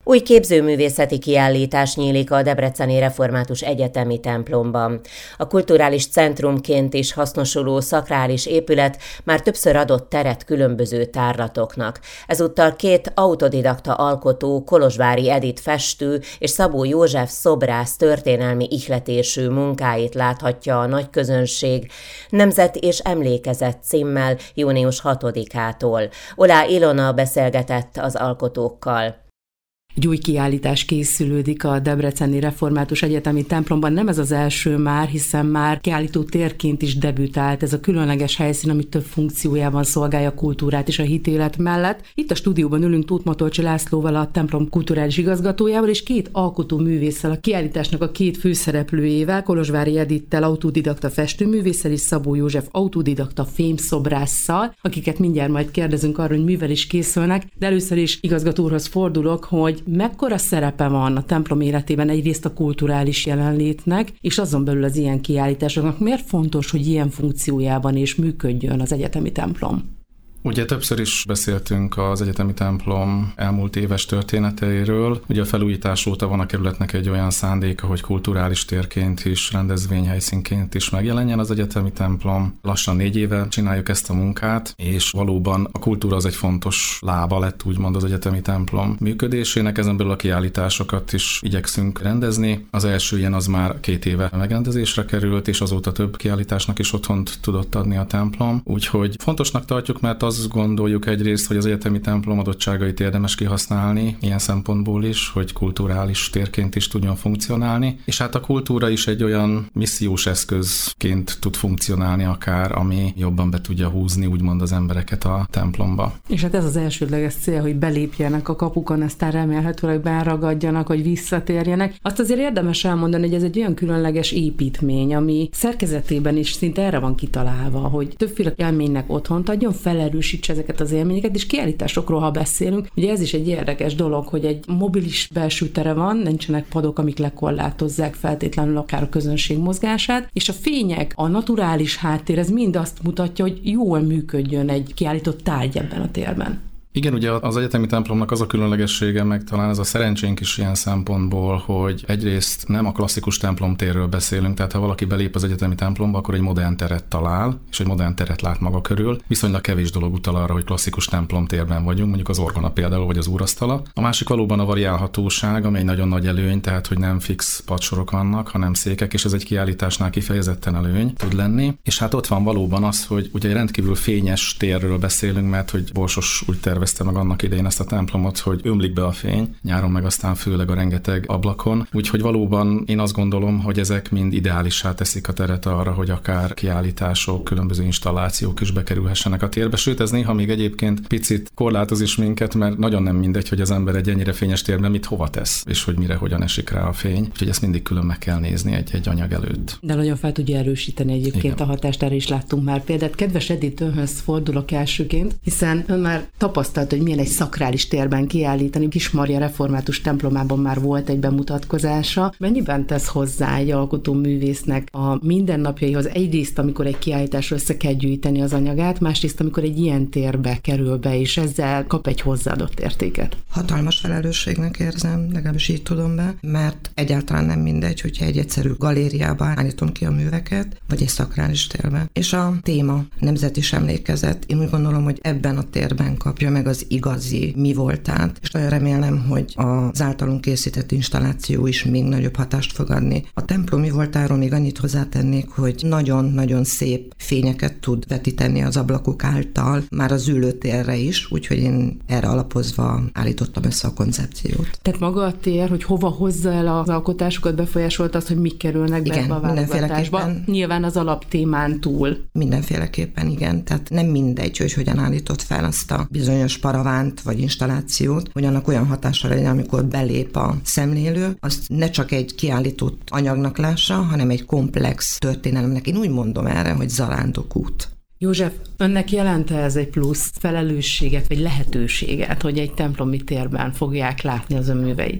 Új képzőművészeti kiállítás nyílik a Debreceni Református Egyetemi templomban. A kulturális centrumként is hasznosuló szakrális épület már többször adott teret különböző tárlatoknak. Ezúttal két autodidakta alkotó, Kolozsvári Edit festő és Szabó József szobrász történelmi ihletésű munkáit láthatja a nagy közönség Nemzet és Emlékezet címmel június 6-ától. Olá Ilona beszélgetett az alkotókkal. Egy új kiállítás készülődik a Debreceni Református Egyetemi templomban. Nem ez az első már, hiszen már kiállító térként is debütált ez a különleges helyszín, ami több funkciójában szolgálja a kultúrát és a hitélet mellett. Itt a stúdióban ülünk Tóth Matolcsy Lászlóval, a templom kulturális igazgatójával, és két alkotó művésszel, a kiállításnak a két főszereplőjével, Kolozsvári Edittel, autodidakta festőművésszel, és Szabó József autodidakta fémszobrásszal, akiket mindjárt majd kérdezünk arról, hogy mivel is készülnek, de először is igazgató úrhoz fordulok, hogy mekkora szerepe van a templom életében egyrészt a kulturális jelenlétnek, és azon belül az ilyen kiállításoknak. Miért fontos, hogy ilyen funkciójában is működjön az egyetemi templom? Ugye többször is beszéltünk az egyetemi templom elmúlt éves történeteiről. Ugye a felújítás óta van a kerületnek egy olyan szándéka, hogy kulturális térként is, rendezvényhelyszínként is megjelenjen az egyetemi templom. Lassan 4 éve csináljuk ezt a munkát, és valóban a kultúra az egy fontos lába lett úgymond az egyetemi templom működésének. Ezen belül a kiállításokat is igyekszünk rendezni. Az első ilyen az már 2 éve megrendezésre került, és azóta több kiállításnak is otthont tudott adni a templom. Úgyhogy fontosnak tartjuk, mert azt gondoljuk egyrészt, hogy az egyetemi templom adottságait érdemes kihasználni, ilyen szempontból is, hogy kulturális térként is tudjon funkcionálni, és hát a kultúra is egy olyan missziós eszközként tud funkcionálni akár, ami jobban be tudja húzni úgymond az embereket a templomba. És hát ez az elsődleges cél, hogy belépjenek a kapukon, aztán remélhetőleg beragadjanak, hogy visszatérjenek. Azt azért érdemes elmondani, hogy ez egy olyan különleges építmény, ami szerkezetében is szinte erre van kitalálva, hogy többféle élménynek otthont adjon, felerősítse ezeket az élményeket, és kiállításokról, ha beszélünk, ugye ez is egy érdekes dolog, hogy egy mobilis belső tere van, nincsenek padok, amik lekorlátozzák feltétlenül akár a közönség mozgását, és a fények, a naturális háttér, ez mind azt mutatja, hogy jól működjön egy kiállított tárgy ebben a térben. Igen, ugye az egyetemi templomnak az a különlegessége, meg talán ez a szerencsénk is ilyen szempontból, hogy egyrészt nem a klasszikus templomtérről beszélünk, tehát ha valaki belép az egyetemi templomba, akkor egy modern teret talál, és egy modern teret lát maga körül. Viszonylag kevés dolog utal arra, hogy klasszikus templomtérben vagyunk, mondjuk az orgona például, vagy az úrasztala. A másik valóban a variálhatóság, ami egy nagyon nagy előny, tehát hogy nem fix padsorok vannak, hanem székek, és ez egy kiállításnál kifejezetten előny tud lenni. És hát ott van valóban az, hogy ugye egy rendkívül fényes térről beszélünk, mert hogy Borsos úgy tervezte meg annak idején ezt a templomot, hogy ömlik be a fény, nyáron meg aztán főleg a rengeteg ablakon. Úgyhogy valóban én azt gondolom, hogy ezek mind ideálissá teszik a teret arra, hogy akár kiállítások, különböző installációk is bekerülhessenek a térbe. Sőt, ez néha még egyébként picit korlátoz is minket, mert nagyon nem mindegy, hogy az ember egy ennyire fényes térben mit hova tesz, és hogy mire, hogyan esik rá a fény. Úgyhogy ezt mindig külön meg kell nézni egy anyag előtt. De nagyon fel tudja erősíteni egyébként. Igen. A hatást, erre is láttunk már példát. Kedves Edith, önhöz fordulok elsőként, hiszen ön már tapasztalt, hogy milyen egy szakrális térben kiállítani. Kismarja Református templomában már volt egy bemutatkozása. Mennyiben tesz hozzá egy alkotó művésznek a mindennapjaihoz? Egyrészt, amikor egy kiállításra össze kell gyűjteni az anyagát, másrészt, amikor egy ilyen térbe kerül be, és ezzel kap egy hozzáadott értéket. Hatalmas felelősségnek érzem, legalábbis így tudom be, mert egyáltalán nem mindegy, hogyha egy egyszerű galériába állítom ki a műveket, vagy egy szakrális térbe. És a téma Nemzet és Emlékezet, én úgy gondolom, hogy ebben a térben kapja meg az igazi mi voltát, és nagyon remélem, hogy az általunk készített installáció is még nagyobb hatást fog adni. A templom mi voltáról még annyit hozzátennék, hogy nagyon-nagyon szép fényeket tud vetíteni az ablakok által, már az ülőtérre is, úgyhogy én erre alapozva állítottam össze a koncepciót. Tehát maga a tér, hogy hova hozza el az alkotásokat, befolyásolt az, hogy mik kerülnek be ebbe a válogatásba. Nyilván az alaptémán túl. Mindenféleképpen igen, tehát nem mindegy, hogy hogyan állított fel azt a bizonyos paravánt vagy installációt, hogy annak olyan hatása legyen, amikor belép a szemlélő, azt ne csak egy kiállított anyagnak lássa, hanem egy komplex történelemnek. Én úgy mondom erre, hogy zarándokút. József, önnek jelent ez egy plusz felelősséget, vagy lehetőséget, hogy egy templomi térben fogják látni az ön műveit?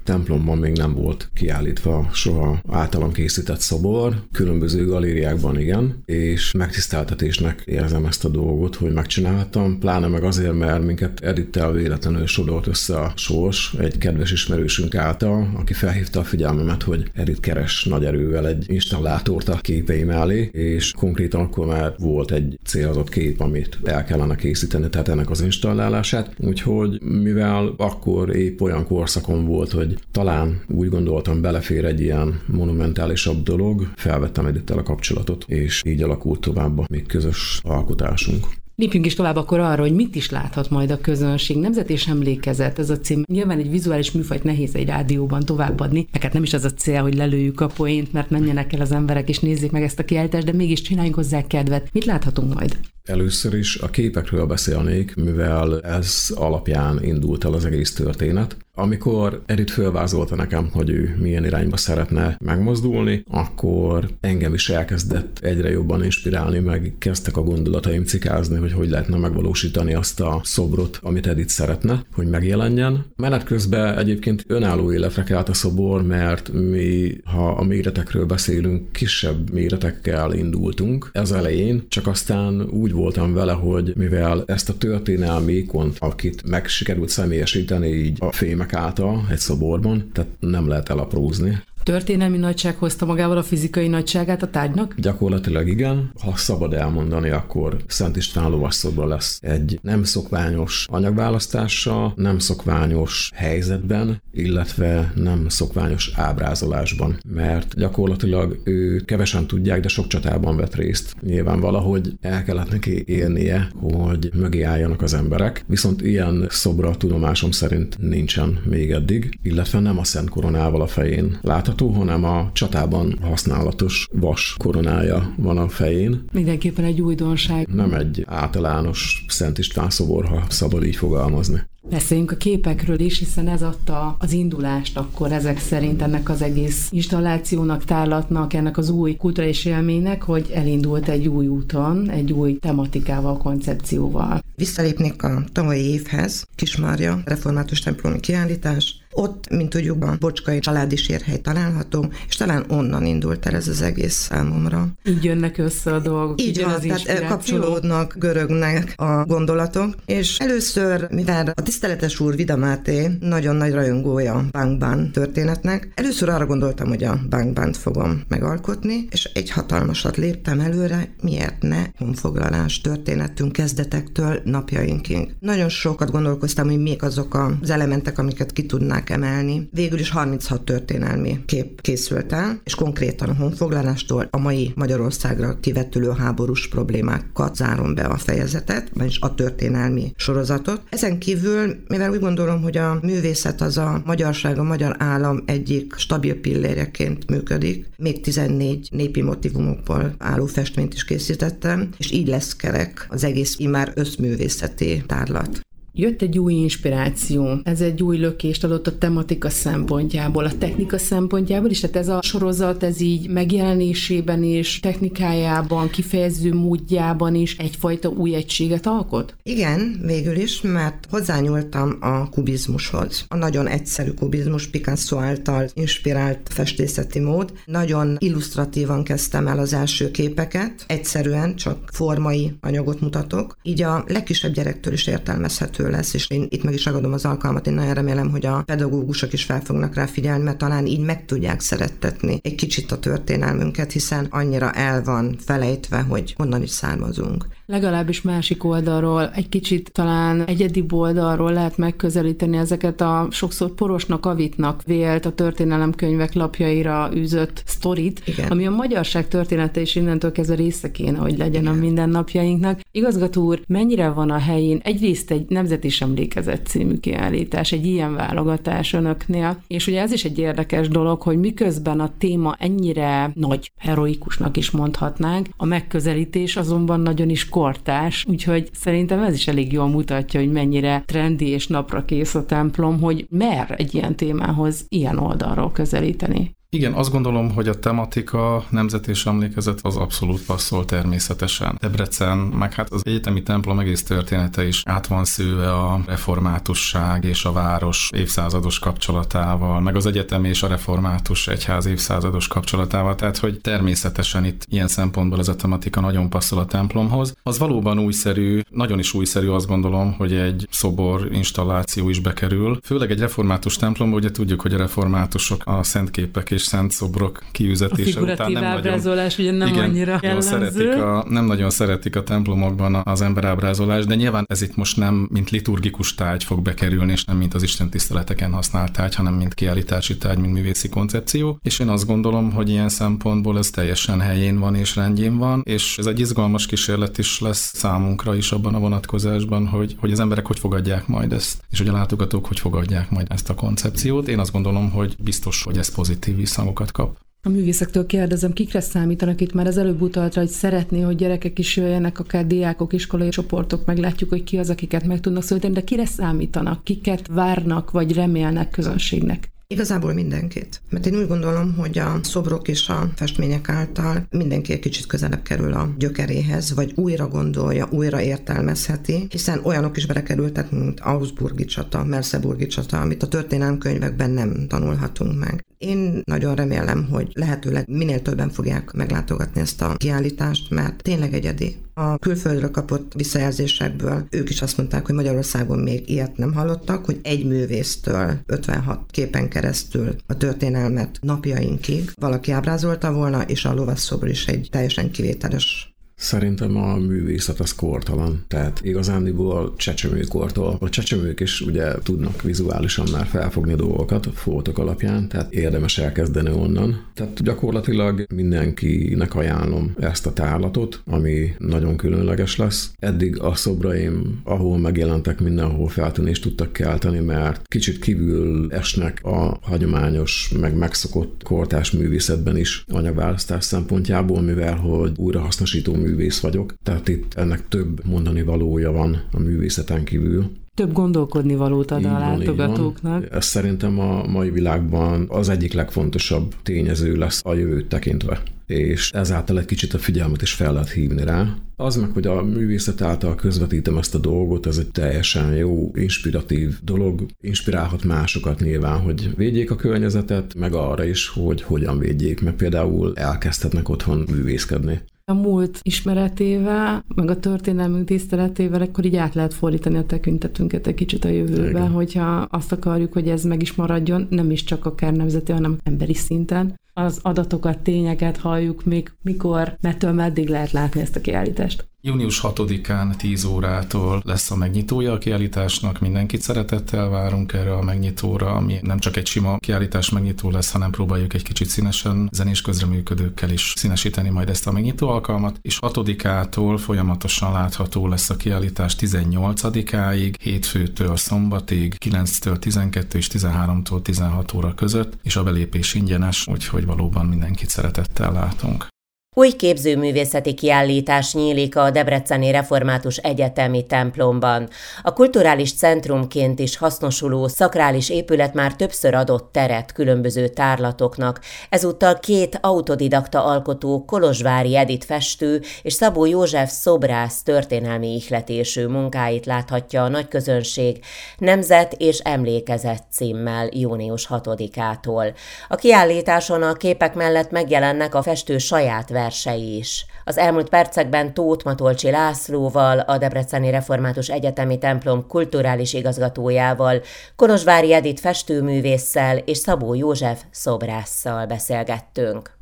templomban még nem volt kiállítva soha általam készített szobor, különböző galériákban igen, és megtiszteltetésnek érzem ezt a dolgot, hogy megcsináltam, pláne meg azért, mert minket Edittel véletlenül sodort össze a sors egy kedves ismerősünk által, aki felhívta a figyelmemet, hogy Edit keres nagy erővel egy installátort a képeim mellé, és konkrétan akkor már volt egy célzott kép, amit el kellene készíteni, tehát ennek az installálását. Úgyhogy mivel akkor épp olyan korszakon volt, hogy talán úgy gondoltam, belefér egy ilyen monumentálisabb dolog, felvettem Edittel a kapcsolatot, és így alakult tovább a mi közös alkotásunk. Lépjünk is tovább akkor arra, hogy mit is láthat majd a közönség. Nemzet és emlékezet, ez a cím. Nyilván egy vizuális műfajt nehéz egy rádióban továbbadni, meg hát nem is az a cél, hogy lelőjük a poént, mert menjenek el az emberek és nézzék meg ezt a kiállítást, de mégis csináljunk hozzá kedvet. Mit láthatunk majd? Először is a képekről beszélnék, mivel ez alapján indult el az egész történet. Amikor Edit fölvázolta nekem, hogy ő milyen irányba szeretne megmozdulni, akkor engem is elkezdett egyre jobban inspirálni, meg kezdtek a gondolataim cikázni, hogy lehetne megvalósítani azt a szobrot, amit Edit szeretne, hogy megjelenjen. Menet közben egyébként önálló életre kelt a szobor, mert mi, ha a méretekről beszélünk, kisebb méretekkel indultunk ez elején, csak aztán úgy voltam vele, hogy mivel ezt a történelmi ikont, akit meg sikerült személyesíteni így a fémek által egy szoborban, tehát nem lehet elaprózni. Történelmi nagyság hozta magával a fizikai nagyságát a tárgynak? Gyakorlatilag igen. Ha szabad elmondani, akkor Szent István lovasszobra lesz egy nem szokványos anyagválasztással, nem szokványos helyzetben, illetve nem szokványos ábrázolásban, mert gyakorlatilag ő kevesen tudják, de sok csatában vett részt. Nyilván valahogy el kellett neki élnie, hogy mögé álljanak az emberek, viszont ilyen szobra tudomásom szerint nincsen még eddig, illetve nem a Szent Koronával a fején látható, hanem a csatában használatos vas koronája van a fején. Mindenképpen egy újdonság. Nem egy általános Szent István szobor, ha szabad így fogalmazni. Beszéljünk a képekről is, hiszen ez adta az indulást akkor ezek szerint ennek az egész installációnak, tárlatnak, ennek az új kulturális élménynek, hogy elindult egy új úton, egy új tematikával, koncepcióval. Visszalépnék a tavalyi évhez, Kismarja, református templomi kiállítás. Ott, mint tudjuk, a Bocskai családi sírhely található, és talán onnan indult el ez az egész számomra. Így jönnek össze a dolgok. Így van, tehát kapcsolódnak, görögnek a gondolatok. És először, mivel a tiszteletes úr Vida Máté nagyon nagy rajongója Bang történetnek, először arra gondoltam, hogy a Bang fogom megalkotni, és egy hatalmasat léptem előre, miért ne honfoglalás történetünk kezdetektől napjainkig. Nagyon sokat gondolkoztam, hogy mik azok az elementek, amiket ki tudnák emelni. Végül is 36 történelmi kép készült el, és konkrétan a honfoglalástól a mai Magyarországra kivetülő háborús problémákat zárom be a fejezetet, vagyis a történelmi sorozatot. Ezen kívül, mivel úgy gondolom, hogy a művészet az a magyarság, a magyar állam egyik stabil pilléreként működik, még 14 népi motivumokból álló festményt is készítettem, és így lesz kerek az egész immár összművészeti tárlat. Jött egy új inspiráció, ez egy új lökést adott a tematika szempontjából, a technika szempontjából is, tehát ez a sorozat, ez így megjelenésében és technikájában, kifejező módjában is egyfajta új egységet alkot? Igen, végül is, mert hozzányúltam a kubizmushoz. A nagyon egyszerű kubizmus, Picasso által inspirált festészeti mód. Nagyon illusztratívan kezdtem el az első képeket, egyszerűen csak formai anyagot mutatok, így a legkisebb gyerektől is értelmezhető lesz, és én itt meg is ragadom az alkalmat, én nagyon remélem, hogy a pedagógusok is fel fognak rá figyelni, mert talán így meg tudják szerettetni egy kicsit a történelmünket, hiszen annyira el van felejtve, hogy honnan is származunk. Legalábbis másik oldalról, egy kicsit talán egyedi oldalról lehet megközelíteni ezeket a sokszor porosnak, avitnak vélt a történelemkönyvek lapjaira űzött sztorit, igen, ami a magyarság története is innentől kezdve része kéne, hogy legyen a mindennapjainknak. Igazgató úr, mennyire van a helyén egyrészt egy Nemzet és Emlékezet című kiállítás, egy ilyen válogatás önöknél, és ugye ez is egy érdekes dolog, hogy miközben a téma ennyire nagy, heroikusnak is mondhatnánk, a megközelítés azonban nagyon is kortárs, úgyhogy szerintem ez is elég jól mutatja, hogy mennyire trendi és napra kész a templom, hogy mer egy ilyen témához ilyen oldalról közelíteni. Igen, azt gondolom, hogy a tematika, nemzet és emlékezet az abszolút passzol természetesen. Debrecen, meg hát az egyetemi templom egész története is át van szőve a reformátusság és a város évszázados kapcsolatával, meg az egyetem és a református egyház évszázados kapcsolatával, tehát hogy természetesen itt ilyen szempontból ez a tematika nagyon passzol a templomhoz. Az valóban újszerű, nagyon is újszerű, azt gondolom, hogy egy szobor installáció is bekerül. Főleg egy református templomban, ugye tudjuk, hogy a reformátusok a szentképek és szent szobrok kiüzetése után nem ábrázolás ugye nem annyira jellemző. Nem nagyon szeretik a templomokban az emberábrázolás, de nyilván ez itt most nem mint liturgikus tárgy fog bekerülni, és nem mint az istentiszteleteken használt tárgy, hanem mint kiállítási tárgy, mint művészi koncepció. És én azt gondolom, hogy ilyen szempontból ez teljesen helyén van és rendjén van, és ez egy izgalmas kísérlet is lesz számunkra is abban a vonatkozásban, hogy az emberek hogy fogadják majd ezt, és hogy a látogatók hogy fogadják majd ezt a koncepciót. Én azt gondolom, hogy biztos, hogy ez pozitív visszhangokat kap. A művészektől kérdezem, kikre számítanak itt? Már az előbb utaltra, hogy szeretné, hogy gyerekek is jöjjenek, akár diákok, iskolai csoportok, meglátjuk, hogy ki az, akiket meg tudnak szólítani, de kire számítanak? Kiket várnak, vagy remélnek közönségnek? Igazából mindenkit. Mert én úgy gondolom, hogy a szobrok és a festmények által mindenki egy kicsit közelebb kerül a gyökeréhez, vagy újra gondolja, újra értelmezheti, hiszen olyanok is belekerültek, mint Augsburgi csata, Merseburgi csata, amit a történelemkönyvekben nem tanulhatunk meg. Én nagyon remélem, hogy lehetőleg minél többen fogják meglátogatni ezt a kiállítást, mert tényleg egyedi. A külföldről kapott visszajelzésekből ők is azt mondták, hogy Magyarországon még ilyet nem hallottak, hogy egy művésztől 56 képen keresztül a történelmet napjainkig valaki ábrázolta volna, és a lovasszobor is egy teljesen kivételes. Szerintem a művészet az kortalan, tehát igazándiból csecsemőkortól. A csecsemők is ugye tudnak vizuálisan már felfogni dolgokat a fotók alapján, tehát érdemes elkezdeni onnan. Tehát gyakorlatilag mindenkinek ajánlom ezt a tárlatot, ami nagyon különleges lesz. Eddig a szobraim, ahol megjelentek, mindenhol feltűnést tudtak kelteni, mert kicsit kívül esnek a hagyományos, meg megszokott kortárs művészetben is anyagválasztás szempontjából, mivel hogy újrahasznosító művész vagyok, tehát itt ennek több mondani valója van a művészeten kívül. Több gondolkodni valót ad a látogatóknak. Ez szerintem a mai világban az egyik legfontosabb tényező lesz a jövőt tekintve, és ezáltal egy kicsit a figyelmet is fel lehet hívni rá. Az meg, hogy a művészet által közvetítem ezt a dolgot, ez egy teljesen jó, inspiratív dolog, inspirálhat másokat nyilván, hogy védjék a környezetet, meg arra is, hogy hogyan védjék, meg például elkezdhetnek otthon művészkedni. A múlt ismeretével, meg a történelmünk tiszteletével, akkor így át lehet fordítani a tekintetünket egy kicsit a jövőbe, igen, hogyha azt akarjuk, hogy ez meg is maradjon, nem is csak akár nemzeti, hanem emberi szinten. Az adatokat, tényeket halljuk még mikor, mettől meddig lehet látni ezt a kiállítást. Június 6-án 10 órától lesz a megnyitója a kiállításnak, mindenkit szeretettel várunk erre a megnyitóra, ami nem csak egy sima kiállítás megnyitó lesz, hanem próbáljuk egy kicsit színesen, zenés közreműködőkkel is színesíteni majd ezt a megnyitó alkalmat, és 6-ától folyamatosan látható lesz a kiállítás 18-áig, hétfőtől szombatig, 9-től 12 és 13-tól 16 óra között, és a belépés ingyenes, úgyhogy valóban mindenkit szeretettel látunk. Új képzőművészeti kiállítás nyílik a Debreceni Református Egyetemi templomban. A kulturális centrumként is hasznosuló szakrális épület már többször adott teret különböző tárlatoknak. Ezúttal 2 autodidakta alkotó, Kolozsvári Edit festő és Szabó József szobrász történelmi ihletésű munkáit láthatja a nagyközönség Nemzet és emlékezet címmel június 6-ától. A kiállításon a képek mellett megjelennek a festő saját versei is. Az elmúlt percekben Tóth Matolcsi Lászlóval, a Debreceni Református Egyetemi templom kulturális igazgatójával, Kolozsvári Edit festőművésszel és Szabó József szobrásszal beszélgettünk.